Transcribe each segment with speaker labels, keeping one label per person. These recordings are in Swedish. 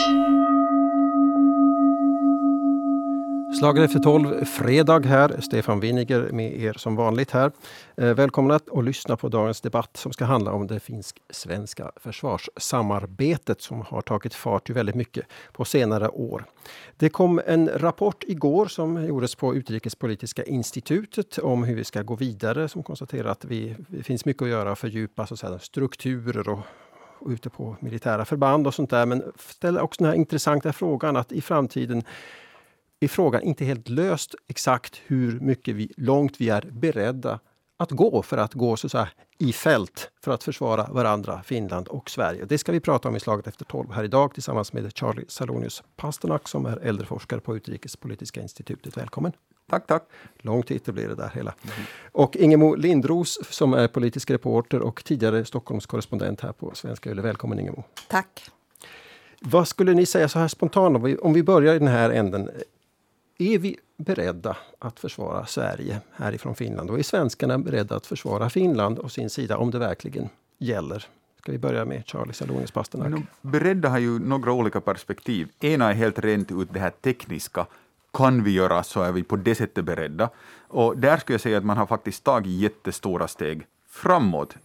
Speaker 1: Slaget efter 12, fredag här. Stefan Winiger med er som vanligt här. Välkomna att lyssna på dagens debatt som ska handla om det finsk-svenska försvarssamarbetet som har tagit fart väldigt mycket på senare år. Det kom en rapport igår som gjordes på Utrikespolitiska institutet om hur vi ska gå vidare, som konstaterar att det finns mycket att göra och fördjupa så att säga, strukturer och ute på militära förband och sånt där. Men ställer också den här intressanta frågan att i framtiden är frågan inte helt löst exakt hur mycket långt vi är beredda att gå för att gå så att säga, i fält för att försvara varandra, Finland och Sverige. Det ska vi prata om i Slaget efter 12 här idag tillsammans med Charlie Salonius Pasternak som är äldreforskare på Utrikespolitiska institutet. Välkommen.
Speaker 2: Tack.
Speaker 1: Lång titel blir det där hela. Och Ingemo Lindros som är politisk reporter och tidigare Stockholmskorrespondent här på Svenska Yle. Välkommen Ingemo.
Speaker 3: Tack.
Speaker 1: Vad skulle ni säga så här spontant om vi börjar i den här änden? Är vi beredda att försvara Sverige härifrån Finland? Och är svenskarna beredda att försvara Finland och sin sida om det verkligen gäller? Ska vi börja med Charlie Salonius Pasternak?
Speaker 2: Beredda har ju några olika perspektiv. Ena är helt rent ut det här tekniska. Kan vi göra så är vi på det sättet beredda. Och där skulle jag säga att man har faktiskt tagit jättestora steg framåt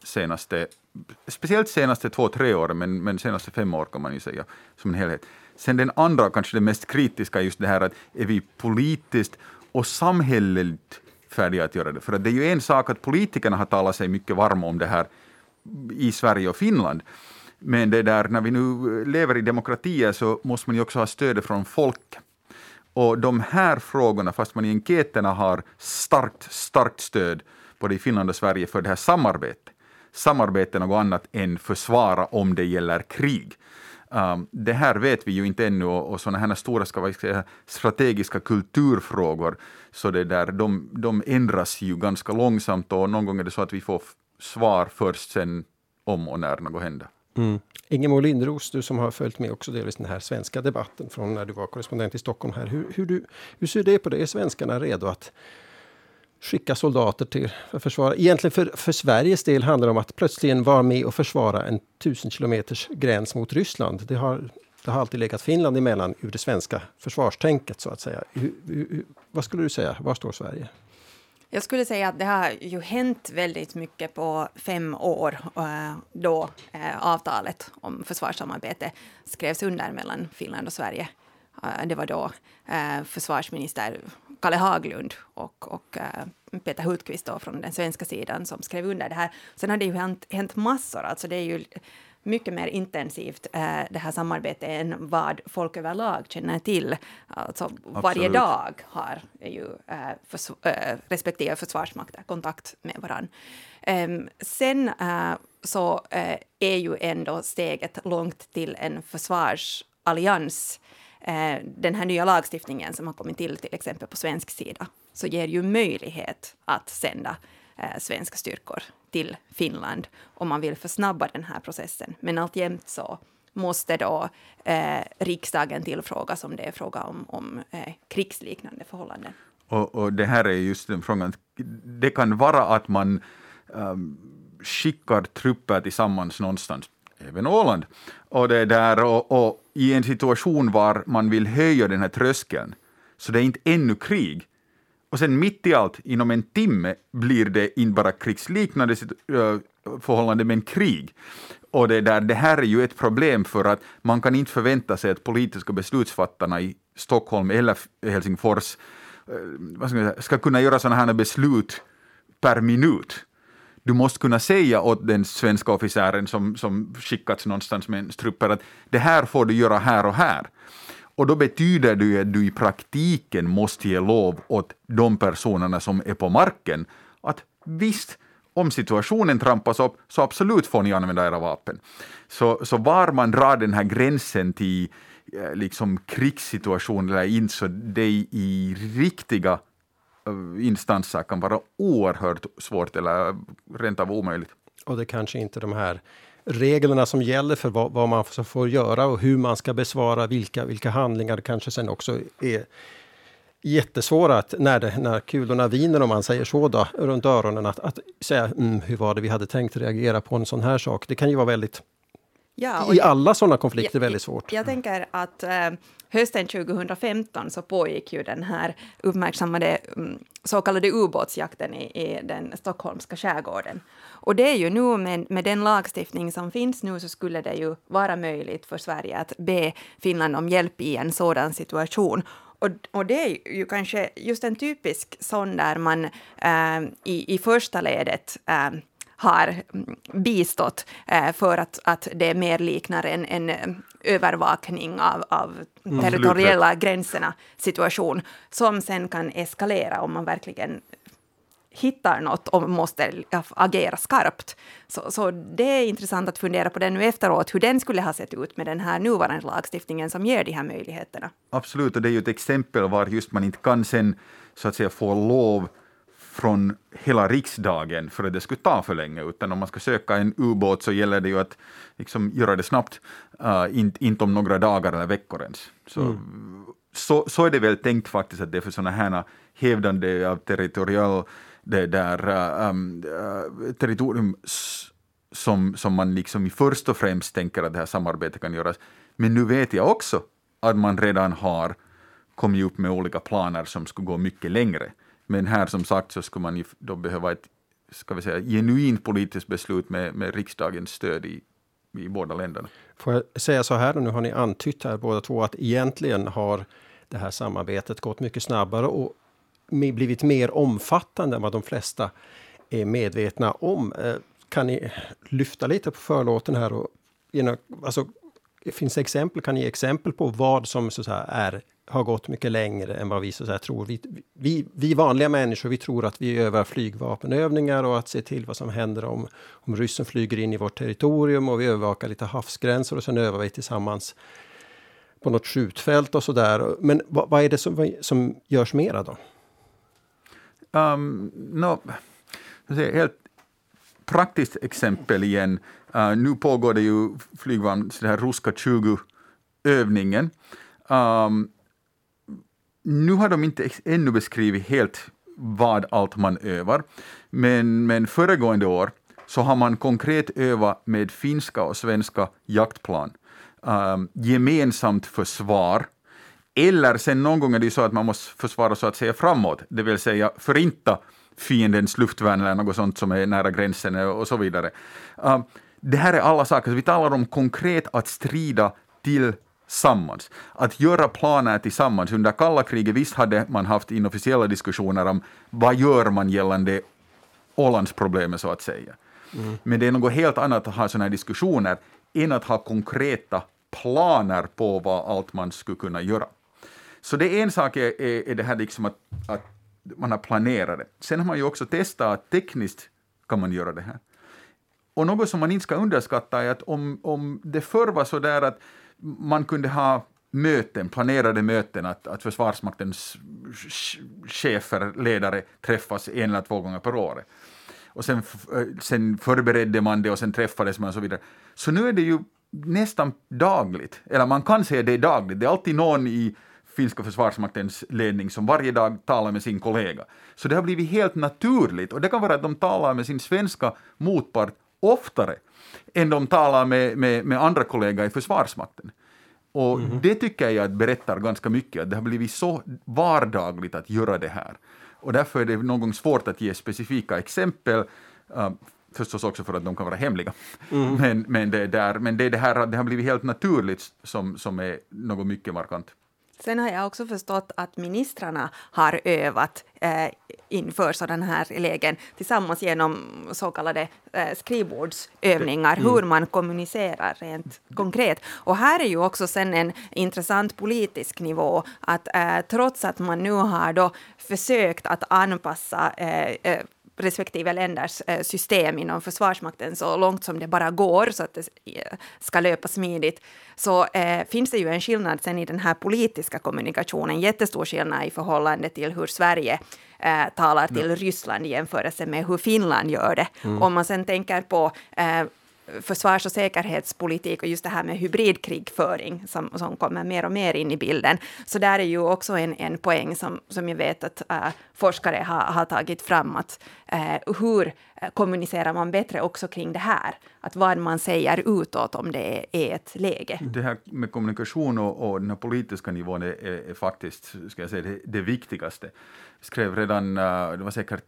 Speaker 2: speciellt senaste 2-3 åren, men senaste 5 år kan man ju säga som en helhet. Sen den andra, kanske det mest kritiska, är just det här att är vi politiskt och samhälleligt färdiga att göra det? För att det är ju en sak att politikerna har talat sig mycket varma om det här i Sverige och Finland. Men det där, när vi nu lever i demokratier så måste man ju också ha stöd från folk. Och de här frågorna, fast man i enkäterna har starkt stöd både i Finland och Sverige för det här samarbetet. Samarbete är något annat än försvara om det gäller krig. Det här vet vi ju inte ännu och sådana här stora strategiska kulturfrågor så det där, de ändras ju ganska långsamt och någon gång är det så att vi får svar först sen om och när något händer.
Speaker 1: Ingemo Lindros, du som har följt med också delvis den här svenska debatten från när du var korrespondent i Stockholm här. Hur ser det på det? Är svenskarna redo att skicka soldater till för försvara? Egentligen för Sveriges del handlar det om att plötsligen vara med och försvara en 1000 kilometers gräns mot Ryssland. Det har alltid legat Finland emellan ur det svenska försvarstänket så att säga. Vad skulle du säga? Var står Sverige?
Speaker 3: Jag skulle säga att det har ju hänt väldigt mycket på 5 år då avtalet om försvarssamarbete skrevs under mellan Finland och Sverige. Det var då försvarsminister Kalle Haglund och Peter Hultqvist då från den svenska sidan som skrev under det här. Sen har det ju hänt massor, alltså det är ju mycket mer intensivt det här samarbetet än vad folk överlag känner till. Alltså varje dag har ju respektive försvarsmakter kontakt med varandra. Sen så är ju ändå steget långt till en försvarsallians. Den här nya lagstiftningen som har kommit till exempel på svensk sida så ger ju möjlighet att sända svenska styrkor till Finland om man vill försnabba den här processen. Men alltjämt så måste då riksdagen tillfrågas om det är fråga om krigsliknande förhållanden.
Speaker 2: Och det här är just den frågan. Det kan vara att man skickar trupper tillsammans någonstans, även Åland. Och det där och i en situation var man vill höja den här tröskeln så det är inte ännu krig. Och sen mitt i allt, inom en timme blir det inte bara krigsliknande förhållande men krig. Och det här är ju ett problem för att man kan inte förvänta sig att politiska beslutsfattarna i Stockholm eller Helsingfors ska kunna göra sådana här beslut per minut. Du måste kunna säga åt den svenska officeren som skickats någonstans med en trupper att det här får du göra här och här. Och då betyder det att du i praktiken måste ge lov åt de personerna som är på marken att visst, om situationen trampas upp så absolut får ni använda era vapen. Så var man drar den här gränsen till liksom krigssituation eller inte så det i riktiga instanser kan vara oerhört svårt eller rent av omöjligt.
Speaker 1: Och det kanske inte de här reglerna som gäller för vad man får göra och hur man ska besvara vilka handlingar kanske sen också är jättesvåra att när kulorna viner om man säger så då, runt öronen att säga hur var det vi hade tänkt reagera på en sån här sak. Det kan ju vara väldigt
Speaker 3: Ja,
Speaker 1: i alla sådana konflikter väldigt svårt.
Speaker 3: Jag tänker att hösten 2015 så pågick ju den här uppmärksammade så kallade ubåtsjakten i den stockholmska skärgården. Och det är ju nu med den lagstiftning som finns nu så skulle det ju vara möjligt för Sverige att be Finland om hjälp i en sådan situation. Och det är ju kanske just en typisk sån där man i första ledet har bistått för att det mer liknar en övervakning av territoriella gränserna situation som sen kan eskalera om man verkligen hittar något och måste agera skarpt. Så det är intressant att fundera på det nu efteråt, hur den skulle ha sett ut med den här nuvarande lagstiftningen som ger de här möjligheterna.
Speaker 2: Absolut, och det är ju ett exempel var just man inte kan sen så att säga få lov från hela riksdagen för att det skulle ta för länge, utan om man ska söka en ubåt så gäller det ju att liksom göra det snabbt, inte om några dagar eller veckor ens. Så är det väl tänkt faktiskt att det är för sådana här hävdande av territorium som man liksom först och främst tänker att det här samarbetet kan göras. Men nu vet jag också att man redan har kommit upp med olika planer som skulle gå mycket längre. Men här som sagt så skulle man ju då behöva ett, ska vi säga, genuint politiskt beslut med riksdagens stöd i båda länderna.
Speaker 1: Får jag säga så här, och nu har ni antytt här båda två att egentligen har det här samarbetet gått mycket snabbare och blivit mer omfattande än vad de flesta är medvetna om. Kan ni lyfta lite på förlåten här och alltså, finns det exempel, kan ni ge exempel på vad som så att säga har gått mycket längre än vad vi så att säga tror. Vi vanliga människor, vi tror att vi övar flygvapenövningar och att se till vad som händer om ryssen flyger in i vårt territorium, och vi övervakar lite havsgränser och sen övar vi tillsammans på något skjutfält och sådär. Men vad är det som görs mera då?
Speaker 2: Helt praktiskt exempel igen. Nu pågår det ju flygvapn, så det här Ruska 20-övningen. Nu har de inte ännu beskrivit helt vad allt man övar, men föregående år så har man konkret övat med finska och svenska jaktplan. Gemensamt försvar, eller sen någon gång är det så att man måste försvara så att säga framåt, det vill säga förinta fiendens luftvärn eller något sånt som är nära gränsen och så vidare. Det här är alla saker, vi talar om konkret att strida tillsammans, att göra planer tillsammans. Under kalla kriget visst hade man haft inofficiella diskussioner om vad gör man gällande Ålandsproblemet så att säga. Men det är något helt annat att ha sådana här diskussioner än att ha konkreta planer på vad allt man skulle kunna göra. Så det är en sak är det här liksom att man har planerat det. Sen har man ju också testat att tekniskt kan man göra det här. Och något som man inte ska underskatta är att om det förr var så där att man kunde ha planerade möten, att Försvarsmaktens chefer, ledare träffas 1 eller 2 gånger per år. Och sen förberedde man det och sen träffades man och så vidare. Så nu är det ju nästan dagligt, eller man kan säga det är dagligt. Det är alltid någon i finska försvarsmaktens ledning som varje dag talar med sin kollega. Så det har blivit helt naturligt, och det kan vara att de talar med sin svenska motpart oftare än de talar med andra kollegor i försvarsmakten. Och det tycker jag berättar ganska mycket, att det har blivit så vardagligt att göra det här. Och därför är det någon gång svårt att ge specifika exempel, förstås också för att de kan vara hemliga. Men det är det här att det har blivit helt naturligt som är något mycket markant.
Speaker 3: Sen har jag också förstått att ministrarna har övat inför sådana här lägen tillsammans genom så kallade skrivbordsövningar, hur man kommunicerar rent konkret. Och här är ju också sen en intressant politisk nivå, att trots att man nu har då försökt att anpassa respektive länders system inom Försvarsmakten så långt som det bara går så att det ska löpa smidigt, så finns det ju en skillnad sen i den här politiska kommunikationen, jättestor skillnad i förhållande till hur Sverige talar till Ryssland i jämförelse med hur Finland gör det. Om man sen tänker på försvars- och säkerhetspolitik och just det här med hybridkrigföring som kommer mer och mer in i bilden. Så där är ju också en poäng som jag vet att forskare har tagit fram, att hur kommunicerar man bättre också kring det här? Att vad man säger utåt om det är ett läge.
Speaker 2: Det här med kommunikation och den här politiska nivån är faktiskt, ska jag säga, det viktigaste. Jag skrev redan, det var säkert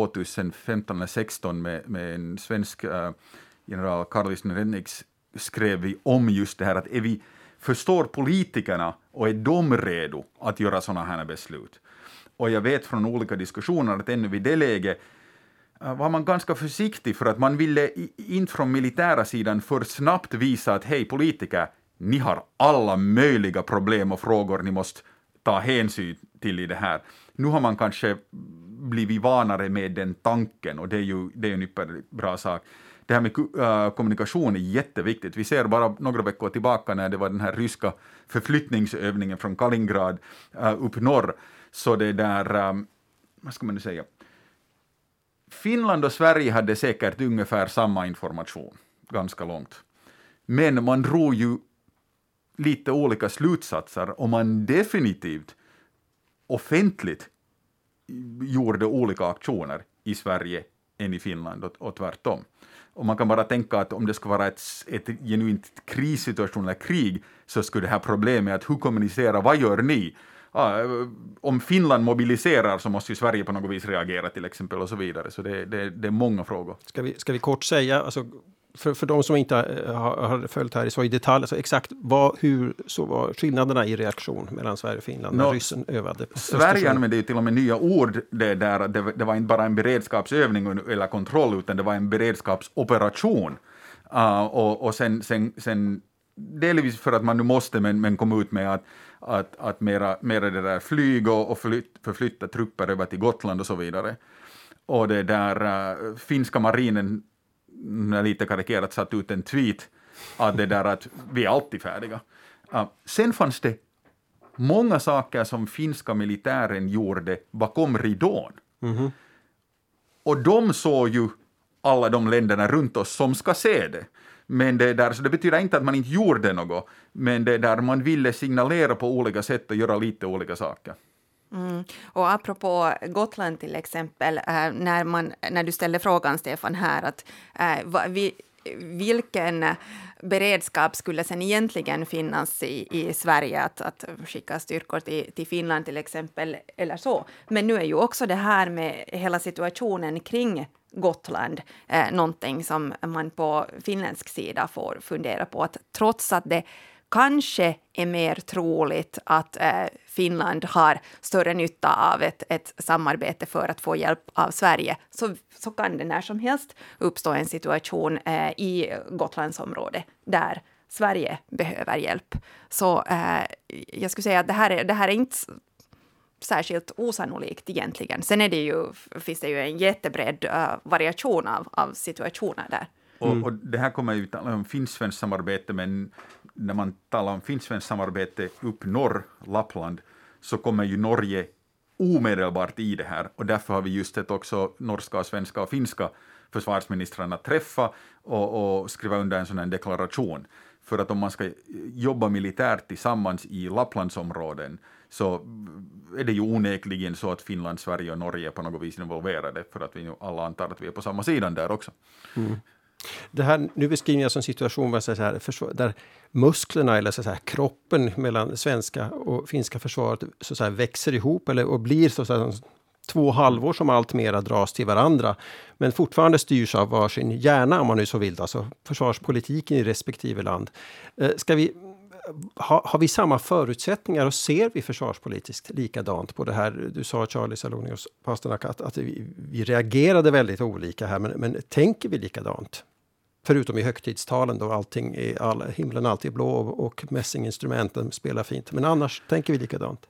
Speaker 2: 2015 eller 2016 med en svensk general Karlis Nerenix, skrev vi om just det här att vi förstår politikerna och är de redo att göra sådana här beslut. Och jag vet från olika diskussioner att ännu vid det läget var man ganska försiktig, för att man ville inte från militära sidan för snabbt visa att hej politiker, ni har alla möjliga problem och frågor ni måste ta hänsyn till i det här. Nu har man kanske blivit vanare med den tanken, och det är ju en bra sak. Det här med kommunikation är jätteviktigt. Vi ser bara några veckor tillbaka när det var den här ryska förflyttningsövningen från Kaliningrad upp norr, så det där, vad ska man nu säga, Finland och Sverige hade säkert ungefär samma information ganska långt. Men man drog ju lite olika slutsatser, och man definitivt offentligt gjorde olika aktioner i Sverige än i Finland och tvärtom. Och man kan bara tänka att om det ska vara ett genuint krissituation eller krig, så skulle det här problemet att hur kommunicera, vad gör ni? Om Finland mobiliserar så måste ju Sverige på något vis reagera till exempel och så vidare. Så det är många frågor.
Speaker 1: Ska vi kort säga, alltså, för de som inte har följt här så i detalj, alltså exakt hur så var skillnaderna i reaktion mellan Sverige och Finland när ryssen övade på
Speaker 2: Sverige använde ju till och med nya ord. Det var inte bara en beredskapsövning eller kontroll, utan det var en beredskapsoperation. Och sen delvis för att man nu måste, men kom ut med att mera det där flyg och förflytta trupper över till Gotland och så vidare. Och det där finska marinen, lite karikerat, satt ut en tweet att det där att vi är alltid färdiga. Sen fanns det många saker som finska militären gjorde bakom ridån. Mm-hmm. Och de såg ju alla de länderna runt oss som ska se det. Men det där, så det betyder inte att man inte gjorde något, men det där man ville signalera på olika sätt och göra lite olika saker.
Speaker 3: Mm. Och apropå Gotland till exempel, när du ställde frågan, Stefan, här att vilken beredskap skulle sen egentligen finnas i Sverige att skicka styrkor till Finland till exempel eller så. Men nu är ju också det här med hela situationen kring Gotland någonting som man på finländsk sida får fundera på, att trots att det kanske är mer troligt att Finland har större nytta av ett samarbete för att få hjälp av Sverige, så kan det när som helst uppstå en situation i Gotlandsområdet där Sverige behöver hjälp. Så jag skulle säga att det här är inte särskilt osannolikt egentligen. Sen finns det ju en jättebred variation av situationer där.
Speaker 2: Och det här kommer ju tala om finsk-svenskt samarbete, men när man talar om finsk-svenskt samarbete upp norr, Lappland, så kommer ju Norge omedelbart i det här. Och därför har vi just sett också norska, svenska och finska försvarsministrarna träffa och skriva under en sån här deklaration. För att om man ska jobba militärt tillsammans i Lapplandsområden, så är det ju onekligen så att Finland, Sverige och Norge är på något vis involverade, för att vi alla antar att vi är på samma sidan där också. Mm.
Speaker 1: Det här, nu beskriver jag som situation där musklerna eller så här, kroppen mellan svenska och finska försvaret så här, växer ihop och blir så här, två halvor som allt mera dras till varandra, men fortfarande styrs av varsin hjärna, om man nu så vill, alltså försvarspolitiken i respektive land. Har vi samma förutsättningar och ser vi försvarspolitiskt likadant på det här? Du sa, Charlie Salonius Pasternak, att vi reagerade väldigt olika här, men tänker vi likadant? Förutom i högtidstalen då himlen alltid är blå och mässinginstrumenten spelar fint. Men annars tänker vi likadant?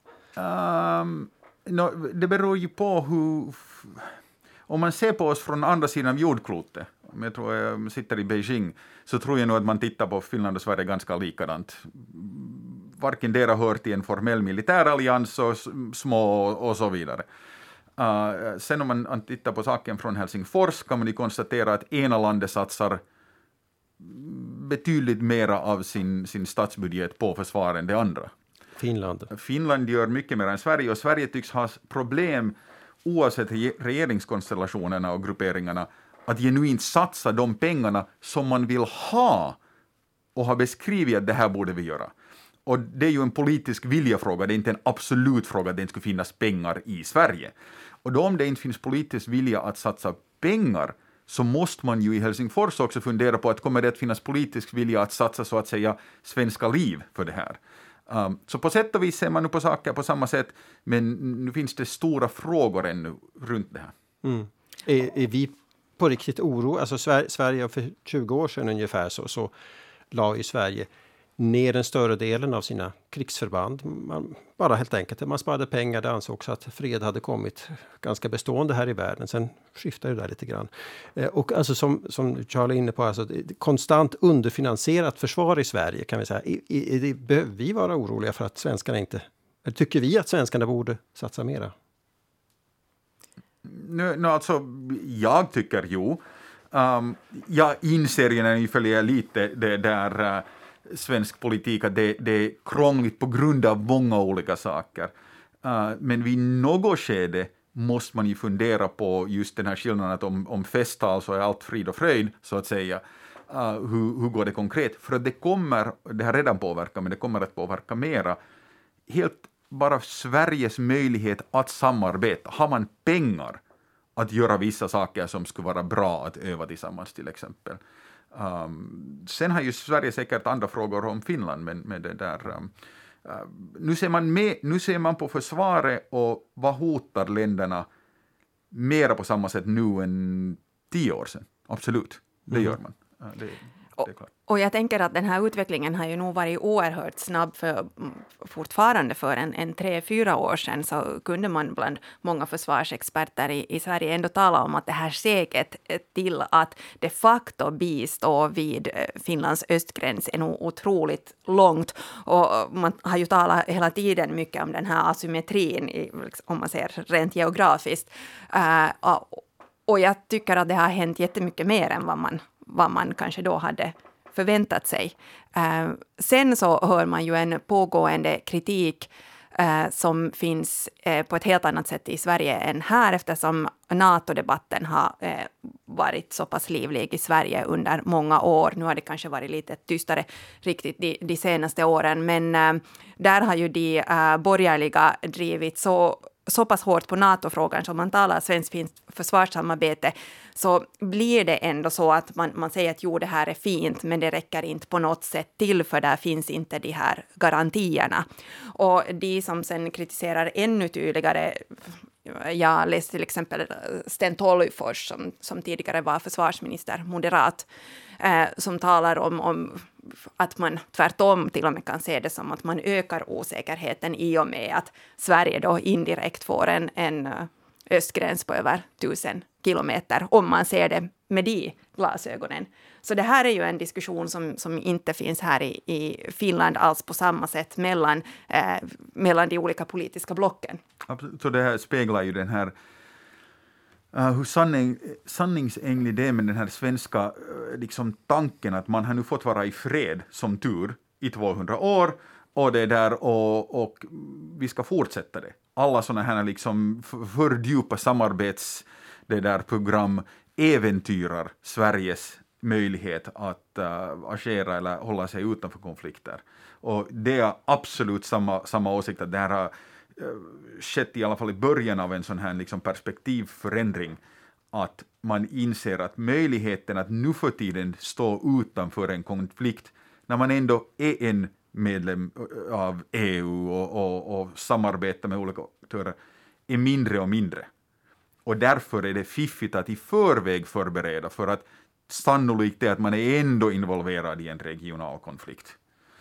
Speaker 2: Det beror ju på hur... Om man ser på oss från andra sidan av jordklotet, om jag tror jag sitter i Beijing, så tror jag nog att man tittar på Finland och Sverige ganska likadant. Varken dera hör till en formell militärallians och små och så vidare. Sen om man tittar på saken från Helsingfors kan man ju konstatera att ena landet satsar betydligt mera av sin statsbudget på försvar än det andra. Finland gör mycket mer än Sverige, och Sverige tycks ha problem oavsett regeringskonstellationerna och grupperingarna att genuint satsa de pengarna som man vill ha och har beskrivit att det här borde vi göra. Och det är ju en politisk viljafråga, det är inte en absolut fråga att det inte skulle finnas pengar i Sverige. Och då om det inte finns politisk vilja att satsa pengar, så måste man ju i Helsingfors också fundera på att kommer det att finnas politisk vilja att satsa så att säga svenska liv för det här. Så på sätt och vis ser man nu på saker på samma sätt, men nu finns det stora frågor ännu runt det här.
Speaker 1: Mm. Är vi på riktigt oro? Alltså Sverige för 20 år sedan ungefär så la ju Sverige ner den större delen av sina krigsförband. Bara helt enkelt, man sparade pengar, det ansågs att fred hade kommit ganska bestående här i världen. Sen skiftade det där lite grann. Och alltså som Charlie är inne på, alltså, konstant underfinansierat försvar i Sverige kan vi säga. Behöver vi vara oroliga för att svenskarna inte, eller tycker vi att svenskarna borde satsa mera?
Speaker 2: Alltså, jag tycker jag inser ju när ni följer lite det där svensk politik att det är krångligt på grund av många olika saker. Men vid något skede måste man ju fundera på just den här skillnaden att om festtal så är allt frid och fröjd så att säga. Hur går det konkret? För att det har redan påverkat, men det kommer att påverka mera. Helt bara Sveriges möjlighet att samarbeta. Har man pengar att göra vissa saker som skulle vara bra att öva tillsammans till exempel. Sen har ju Sverige säkert andra frågor om Finland, men med det där. Nu ser man på försvaret och vad hotar länderna mera på samma sätt nu än 10 år sedan. Absolut, det gör man. Det är klart.
Speaker 3: Och jag tänker att den här utvecklingen har ju nog varit oerhört snabb fortfarande för en 3-4 år sedan så kunde man bland många försvarsexperter i Sverige ändå tala om att det här steget till att de facto bistå vid Finlands östgräns är nog otroligt långt. Och man har ju talat hela tiden mycket om den här asymmetrin om man ser rent geografiskt. Och jag tycker att det har hänt jättemycket mer än vad man kanske då hade förväntat sig. Sen så hör man ju en pågående kritik som finns på ett helt annat sätt i Sverige än här eftersom NATO-debatten har varit så pass livlig i Sverige under många år. Nu har det kanske varit lite tystare riktigt de senaste åren, men där har ju de borgerliga drivit så pass hårt på NATO-frågan som man talar svensk-finskt försvarssamarbete så blir det ändå så att man säger att jo, det här är fint men det räcker inte på något sätt till för där finns inte de här garantierna. Och de som sen kritiserar ännu tydligare, jag läste till exempel Sten Tolgfors som tidigare var försvarsminister, moderat, som talar om att man tvärtom till och med kan se det som att man ökar osäkerheten i och med att Sverige då indirekt får en östgräns på över 1000 kilometer om man ser det med de glasögonen. Så det här är ju en diskussion som inte finns här i Finland alls på samma sätt mellan de olika politiska blocken.
Speaker 2: Absolut. Så det här speglar ju den här hur sanningsänglig det är med den här svenska liksom, tanken att man har nu fått vara i fred som tur i 200 år och det där och vi ska fortsätta det. Alla sådana här liksom fördjupa program äventyrar Sveriges möjlighet att agera eller hålla sig utanför konflikter. Och det är absolut samma åsikt att det här har skett i alla fall i början av en sån här liksom perspektivförändring att man inser att möjligheten att nu för tiden stå utanför en konflikt när man ändå är en medlem av EU och samarbetar med olika aktörer är mindre och mindre. Och därför är det fiffigt att i förväg förbereda för att sannolikt är att man är ändå involverad i en regional konflikt.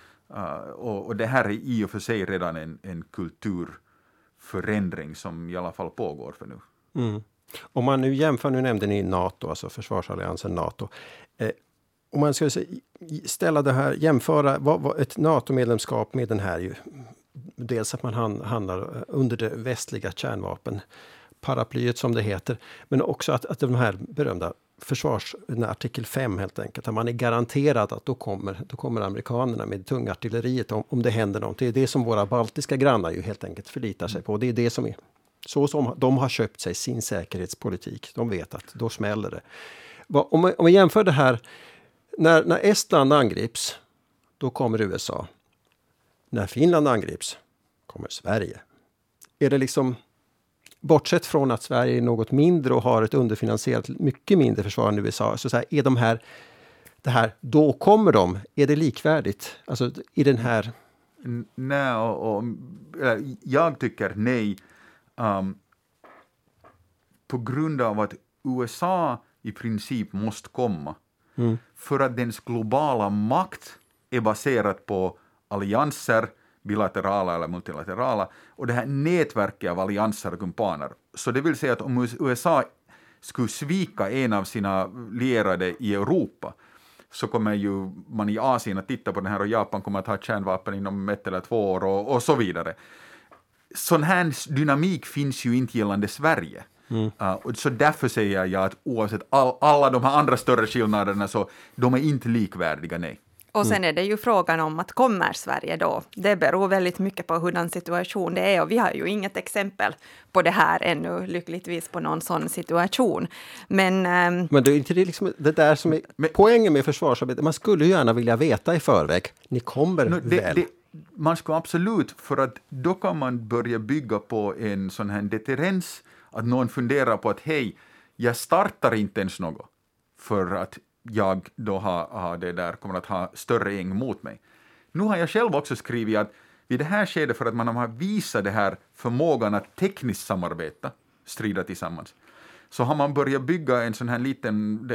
Speaker 2: Och det här är i och för sig redan en kulturförändring som i alla fall pågår för nu.
Speaker 1: Mm. Om man nu jämför, nu nämnde ni NATO, alltså försvarsalliansen NATO. Om man ska ställa det här, jämföra ett NATO-medlemskap med den här ju, dels att man handlar under det västliga paraplyet som det heter. Men också att de här berömda artikel 5 helt enkelt. Att man är garanterad att då kommer amerikanerna med tungartilleriet om det händer något. Det är det som våra baltiska grannar ju helt enkelt förlitar sig på. Det är det som är så som de har köpt sig sin säkerhetspolitik. De vet att då smäller det. Om man jämför det här, när Estland angrips, då kommer USA. När Finland angrips, kommer Sverige. Är det liksom, bortsett från att Sverige är något mindre och har ett underfinansierat, mycket mindre försvar än USA, så här, är det här, då kommer de, är det likvärdigt? Alltså i den här...
Speaker 2: Nej, jag tycker nej. På grund av att USA i princip måste komma. För att dens globala makt är baserad på allianser, bilaterala eller multilaterala, och det här nätverket av allianser och kumpaner. Så det vill säga att om USA skulle svika en av sina lierade i Europa, så kommer ju man i Asien att titta på den här, och Japan kommer att ha kärnvapen inom 1 eller 2 år och så vidare. Sån här dynamik finns ju inte gällande Sverige. Så därför säger jag att oavsett alla de här andra större skillnaderna, så de är inte likvärdiga, nej.
Speaker 3: Och sen är det ju frågan om att kommer Sverige då? Det beror väldigt mycket på hurdan situation det är, och vi har ju inget exempel på det här ännu, lyckligtvis, på någon sån situation. Men
Speaker 1: det är inte det, liksom, det där som är poängen med försvarsarbete. Man skulle ju gärna vilja veta i förväg, ni kommer väl.
Speaker 2: Man ska absolut, för att då kan man börja bygga på en sån här deterrens, att någon funderar på att hej, jag startar inte ens något för att jag då har det där, kommer att ha större gäng mot mig. Nu har jag själv också skrivit att vid det här skedet, för att man har visat det här förmågan att tekniskt samarbeta, strida tillsammans, så har man börjat bygga en sån här liten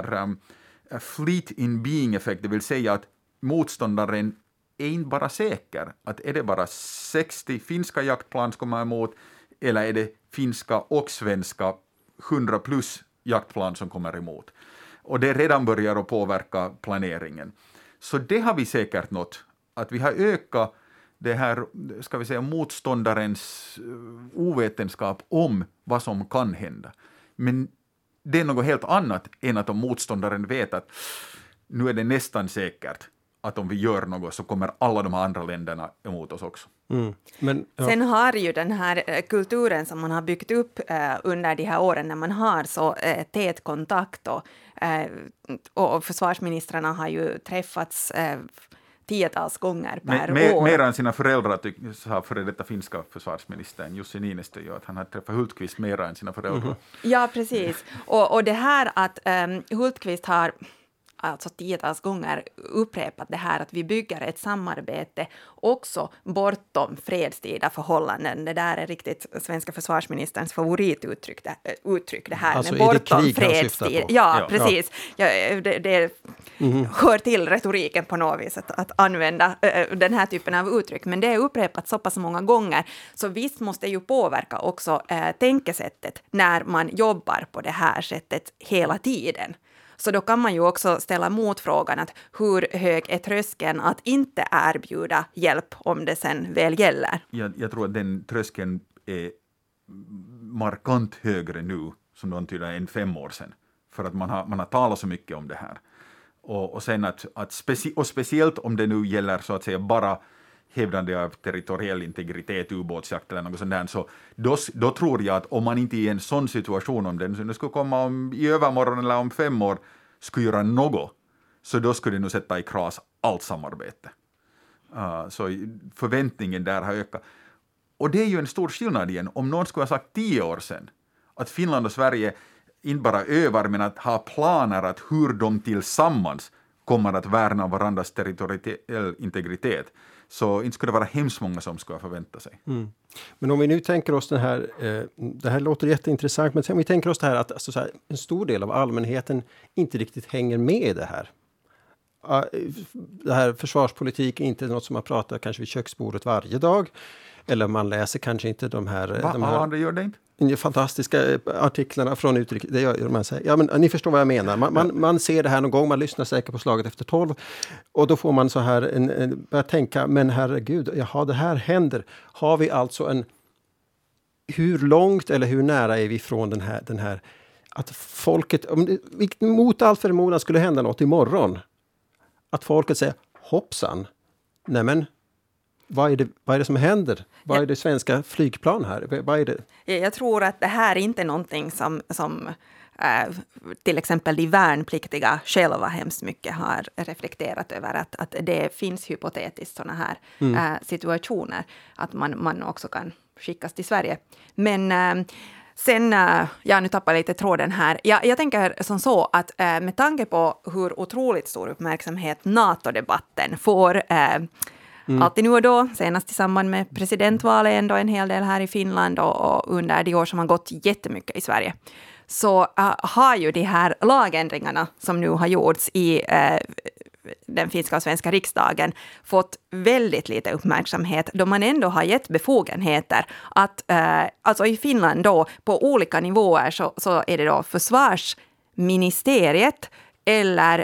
Speaker 2: fleet in being-effekt, det vill säga att motståndaren är inte bara säker, att är det bara 60 finska jaktplan som kommer emot, eller är det finska och svenska 100 plus jaktplan som kommer emot. Och det redan börjar att påverka planeringen. Så det har vi säkert nått. Att vi har ökat det här, ska vi säga, motståndarens ovetenskap om vad som kan hända. Men det är något helt annat än att om motståndaren vet att nu är det nästan säkert att om vi gör något så kommer alla de andra länderna emot oss också.
Speaker 3: Sen har ju den här kulturen som man har byggt upp under de här åren, när man har så tät kontakt, och försvarsministrarna har ju träffats 10-tals gånger per år.
Speaker 2: Mer än sina föräldrar, sa före detta finska försvarsministern Jussi Niinistö, att han har träffat Hultqvist mer än sina föräldrar.
Speaker 3: Ja, precis. Och det här att Hultqvist har alltså 10-tals gånger upprepat det här att vi bygger ett samarbete också bortom fredstida förhållanden. Det där är riktigt svenska försvarsministerns favorituttryck det här
Speaker 1: alltså
Speaker 3: med bortom fredstid. Ja, precis. Ja, det hör till retoriken på något vis att använda den här typen av uttryck. Men det är upprepat så pass många gånger, så visst måste ju påverka också tänkesättet när man jobbar på det här sättet hela tiden. Så då kan man ju också ställa motfrågan att hur hög är tröskeln att inte erbjuda hjälp om det sen väl gäller?
Speaker 2: Jag tror att den tröskeln är markant högre nu, som du antyder, än 5 år sedan. För att man har talat så mycket om det här. Och sen och speciellt om det nu gäller så att säga bara hävdande av territoriell integritet, ubåtsjakt eller något sånt där, så då tror jag att om man inte i en sån situation, om den nu skulle komma i övermorgon eller om 5 år, skulle göra något, så då skulle det nu sätta i kras allt samarbete. Så förväntningen där har ökat. Och det är ju en stor skillnad igen. Om någon skulle ha sagt 10 år sedan att Finland och Sverige inte bara övar, men att ha planer att hur de tillsammans kommer att värna varandras territoriell integritet, så inte skulle det vara hemskt många som ska förvänta sig.
Speaker 1: Men om vi nu tänker oss det här låter jätteintressant, men om vi tänker oss det här att alltså, så här, en stor del av allmänheten inte riktigt hänger med i det här. Det här försvarspolitik är inte något som man pratar kanske vid köksbordet varje dag, eller man läser kanske inte de här...
Speaker 2: Andra gör det inte?
Speaker 1: Fantastiska artiklarna från utrikes... Det gör man säger. Ja, men ni förstår vad jag menar. Man ser det här någon gång, man lyssnar säkert på Slaget efter 12, och då får man så här börja tänka, men herregud, jaha, det här händer. Har vi alltså hur långt eller hur nära är vi från den här att folket, om det mot all förmodan skulle hända något imorgon, att folket säger hoppsan, nämen, vad är det som händer? Vad är det svenska flygplan här? Vad är det?
Speaker 3: Jag tror att det här är inte någonting som till exempel de värnpliktiga själva hemskt mycket har reflekterat över, att det finns hypotetiskt sådana här situationer, att man också kan skickas till Sverige. Men sen, nu tappar jag lite tråden här. Jag tänker som så att med tanke på hur otroligt stor uppmärksamhet NATO-debatten får alltid nu och då, senast i samband med presidentvalet ändå en hel del här i Finland och under de år som har gått jättemycket i Sverige, så har ju de här lagändringarna som nu har gjorts i den finska och svenska riksdagen fått väldigt lite uppmärksamhet, då man ändå har gett befogenheter att, alltså i Finland då, på olika nivåer så är det då försvarsministeriet eller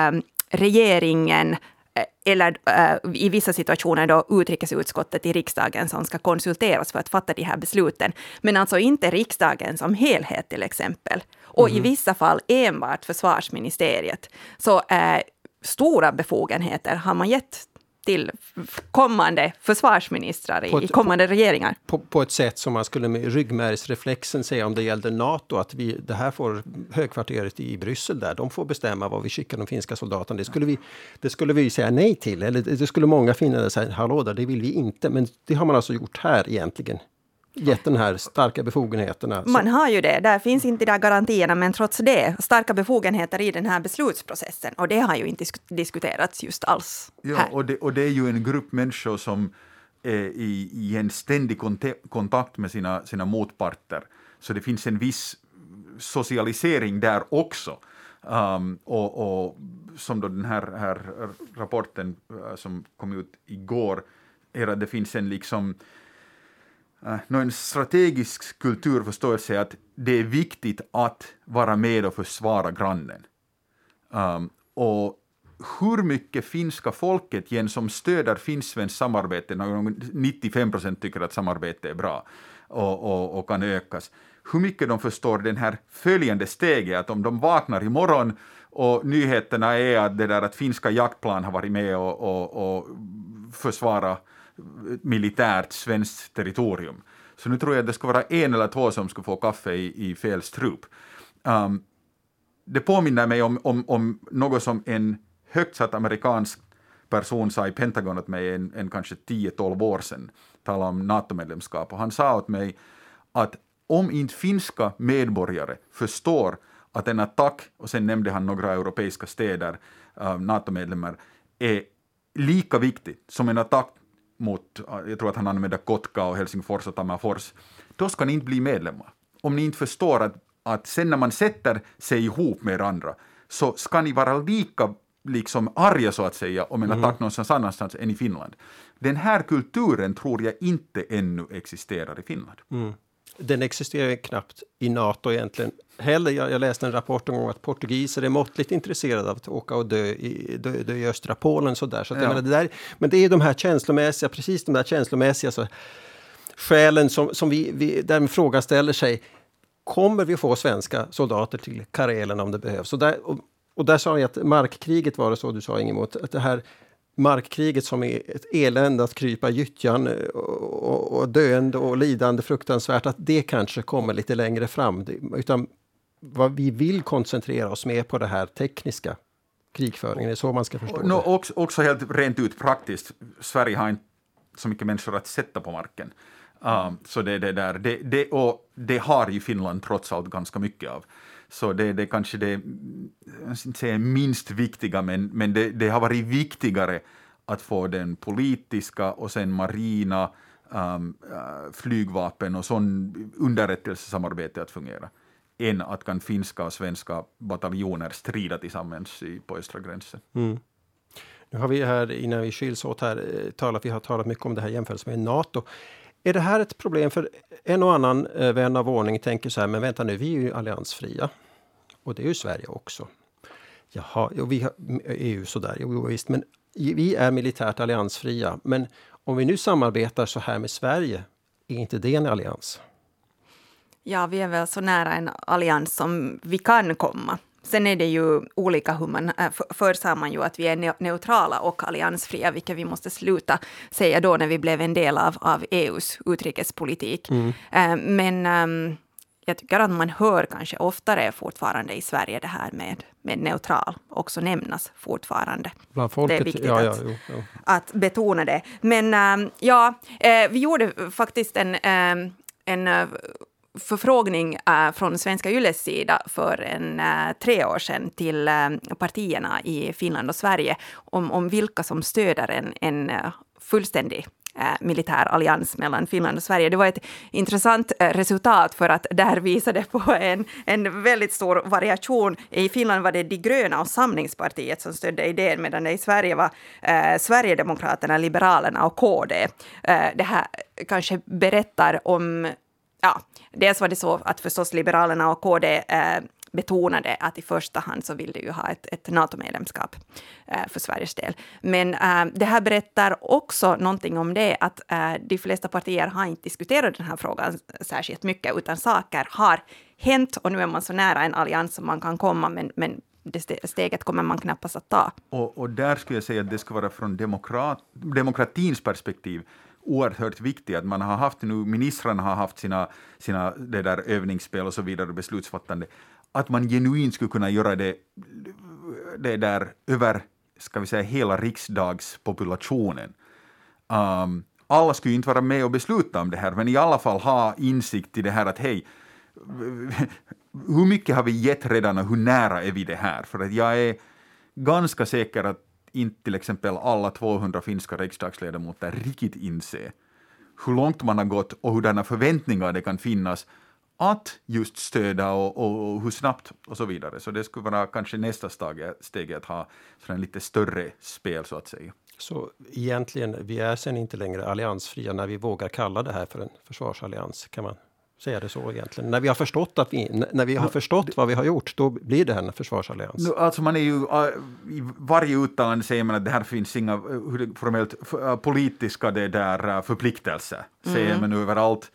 Speaker 3: regeringen eller i vissa situationer då utrikesutskottet i riksdagen som ska konsulteras för att fatta de här besluten. Men alltså inte riksdagen som helhet till exempel. Och i vissa fall enbart försvarsministeriet. Så stora befogenheter har man gett till kommande försvarsministrar i kommande regeringar.
Speaker 1: På ett sätt som man skulle med ryggmärgsreflexen säga om det gällde NATO, att det här får högkvarteret i Bryssel där, de får bestämma vad vi skickar de finska soldaterna. Det skulle vi säga nej till, eller det skulle många finna säga, hallå där, det vill vi inte, men det har man alltså gjort här egentligen. Gett den här starka befogenheterna.
Speaker 3: Man har ju det, där finns inte de garantierna, men trots det, starka befogenheter i den här beslutsprocessen, och det har ju inte diskuterats just alls här.
Speaker 2: Ja, och det är ju en grupp människor som är i en ständig kontakt med sina motparter, så det finns en viss socialisering där också. Och som då den här rapporten som kom ut igår är att det finns en liksom en strategisk kulturförståelse att det är viktigt att vara med och försvara grannen. Och hur mycket finska folket igen som stöder finsk-svenskt samarbete, 95% tycker att samarbete är bra och kan ökas. Hur mycket de förstår den här följande steget, att om de vaknar imorgon och nyheterna är att finska jaktplan har varit med och försvara militärt svenskt territorium. Så nu tror jag att det ska vara en eller två som ska få kaffe i fel strup. Det påminner mig om något som en högt satt amerikansk person sa i Pentagon åt mig en kanske 10-12 år sedan. Talade om NATO-medlemskap. Och han sa åt mig att om inte finska medborgare förstår att en attack, och sen nämnde han några europeiska städer, NATO-medlemmar, är lika viktig som en attack mot, jag tror att han använder Kotka och Helsingfors och Tammerfors, då ska ni inte bli medlemmar. Om ni inte förstår att sen när man sätter sig ihop med andra så ska ni vara lika liksom arga så att säga om en attack någonstans annanstans än i Finland. Den här kulturen tror jag inte ännu existerar i Finland.
Speaker 1: Den existerar knappt i NATO egentligen heller. Jag läste en rapport om att portugiser är måttligt intresserade av att åka och dö i östra Polen. Så att jag menar, men det är de här känslomässiga, precis de där känslomässiga skälen som vi där frågan ställer sig. Kommer vi få svenska soldater till Karelen om det behövs? Och där sa jag att markkriget var det så, du sa Ingemot, att det här markkriget som är ett elände att krypa gyttjan och döende och lidande fruktansvärt, att det kanske kommer lite längre fram. Utan vad vi vill koncentrera oss med på det här tekniska krigföringen, det är så man ska förstå det.
Speaker 2: Också helt rent ut praktiskt, Sverige har inte så mycket människor att sätta på marken. Så det har ju Finland trots allt ganska mycket av. Så det kanske det, jag ska inte säga minst viktiga, men det har varit viktigare att få den politiska och sen marina flygvapen och sån underrättelsesamarbete att fungera, än att kan finska och svenska bataljoner strida tillsammans på östra gränsen.
Speaker 1: Nu har vi här, innan vi skiljs åt här, vi har talat mycket om det här jämförelse med NATO. Är det här ett problem för en och annan vän av ordning tänker så här, men vänta nu, vi är ju alliansfria. Och det är ju Sverige också. Jaha, och vi har EU sådär, jo visst, men vi är militärt alliansfria. Men om vi nu samarbetar så här med Sverige, är inte det en allians?
Speaker 3: Ja, vi är väl så nära en allians som vi kan komma. Sen är det ju olika hur man, förr sa man ju att vi är neutrala och alliansfria, vilket vi måste sluta säga då när vi blev en del av EUs utrikespolitik. Men jag tycker att man hör kanske oftare fortfarande i Sverige det här med neutral också nämnas fortfarande.
Speaker 1: Bland folket,
Speaker 3: det är viktigt att betona det. Men vi gjorde faktiskt en förfrågning från Svenska Yles sida för 3 år sedan till partierna i Finland och Sverige om vilka som stöder en fullständig militär allians mellan Finland och Sverige. Det var ett intressant resultat för att där visade på en väldigt stor variation. I Finland var det De gröna och Samlingspartiet som stödde idén, medan det i Sverige var Sverigedemokraterna, Liberalerna och KD. Det här kanske berättar om dels var det så att förstås Liberalerna och KD betonade att i första hand så vill det ju ha ett NATO-medlemskap för Sveriges del. Men det här berättar också någonting om det att de flesta partier har inte diskuterat den här frågan särskilt mycket, utan saker har hänt och nu är man så nära en allians som man kan komma, men det steget kommer man knappast att ta.
Speaker 2: Och där skulle jag säga att det ska vara från demokratins perspektiv oerhört viktigt att man har haft nu, ministrarna har haft sina det där övningsspel och så vidare, beslutsfattande, att man genuint skulle kunna göra det där över, ska vi säga, hela riksdagspopulationen. Alla skulle inte vara med och besluta om det här, men i alla fall ha insikt i det här att hej, hur mycket har vi gett redan och hur nära är vi det här? För att jag är ganska säker att inte till exempel alla 200 finska riksdagsledamöter riktigt inser hur långt man har gått och hurdana förväntningar det kan finnas att just stöda och hur snabbt och så vidare. Så det skulle vara kanske nästa steg att ha en lite större spel så att säga.
Speaker 1: Så egentligen, vi är sen inte längre alliansfria när vi vågar kalla det här för en försvarsallians, kan man säga det så egentligen? När vi har förstått vad vi har gjort, då blir det en försvarsallians.
Speaker 2: Alltså man är ju, i varje uttalande säger man att det här finns inga formellt politiska förpliktelser, säger man överallt.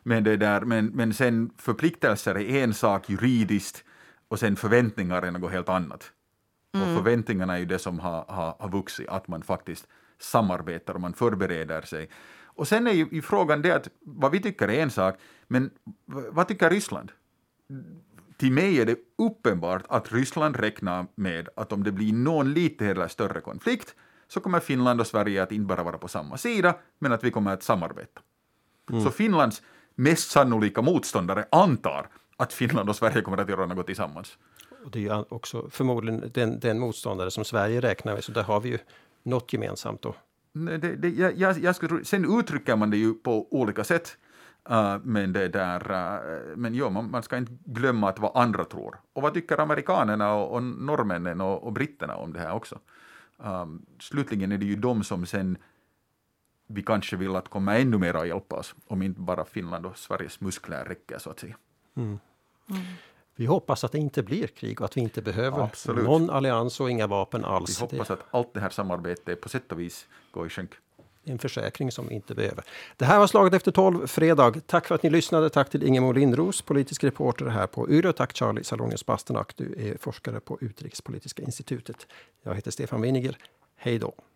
Speaker 2: Men sen förpliktelser är en sak juridiskt och sen förväntningar är något helt annat. Och förväntningarna är ju det som har vuxit, att man faktiskt samarbetar och man förbereder sig. Och sen är ju i frågan det att vad vi tycker är en sak, men vad tycker Ryssland? Till mig är det uppenbart att Ryssland räknar med att om det blir någon lite eller större konflikt så kommer Finland och Sverige att inte bara vara på samma sida, men att vi kommer att samarbeta. Så Finlands mest sannolika motståndare antar att Finland och Sverige kommer att göra något tillsammans.
Speaker 1: Och det är ju också förmodligen den motståndare som Sverige räknar med, så där har vi ju något gemensamt då. Sen uttrycker man det ju på olika sätt, men man ska inte glömma att vad andra tror. Och vad tycker amerikanerna och norrmännen och britterna om det här också? Slutligen är det ju de som sen vi kanske vill att komma ännu mer att hjälpa oss, om inte bara Finland och Sveriges muskler räcker så att säga. Vi hoppas att det inte blir krig och att vi inte behöver någon allians och inga vapen alls.
Speaker 2: Vi hoppas att allt det här samarbetet på sätt och vis går i skänk.
Speaker 1: En försäkring som vi inte behöver. Det här var Slaget efter 12, fredag. Tack för att ni lyssnade. Tack till Ingemar Lindros, politisk reporter här på Yle. Tack Charlie Salonius Pasternak, du är forskare på Utrikespolitiska institutet. Jag heter Stefan Winiger. Hej då.